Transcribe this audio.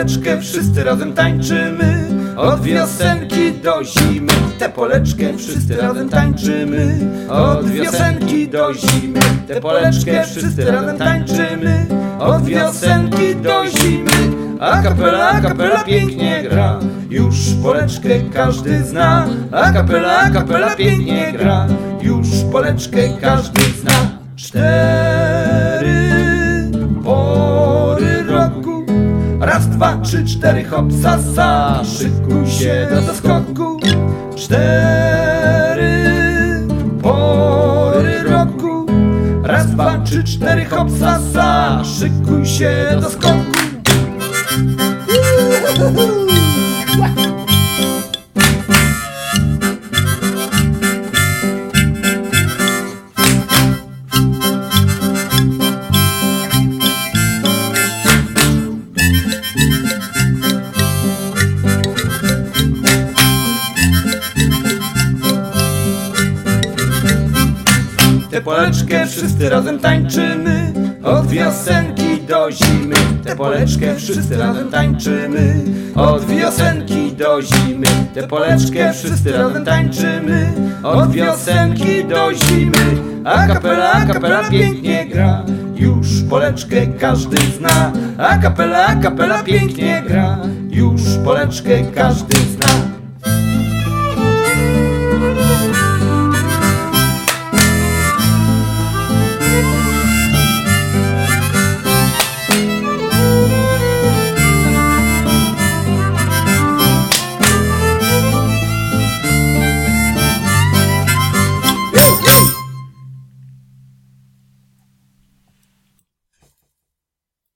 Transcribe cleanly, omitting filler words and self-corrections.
poleczkę wszyscy razem tańczymy, od wiosenki do zimy. Tę poleczkę wszyscy razem tańczymy, od wiosenki do zimy. Tę poleczkę wszyscy razem tańczymy, od wiosenki do zimy. A kapela pięknie gra, już poleczkę każdy zna. A kapela pięknie gra, już poleczkę każdy zna. 4 pory roku, raz, dwa, trzy, cztery, hop, sa, sa, szykuj się do zaskoku. 4 pory roku, raz, dwa, trzy, cztery, hop, sa, sa, szykuj się do skoku. Tę poleczkę wszyscy razem tańczymy, od wiosenki do zimy. Tę poleczkę wszyscy razem tańczymy, od wiosenki do zimy. Tę poleczkę wszyscy razem tańczymy, od wiosenki do zimy. A kapela pięknie gra, już poleczkę każdy zna. A kapela pięknie gra, już poleczkę każdy zna.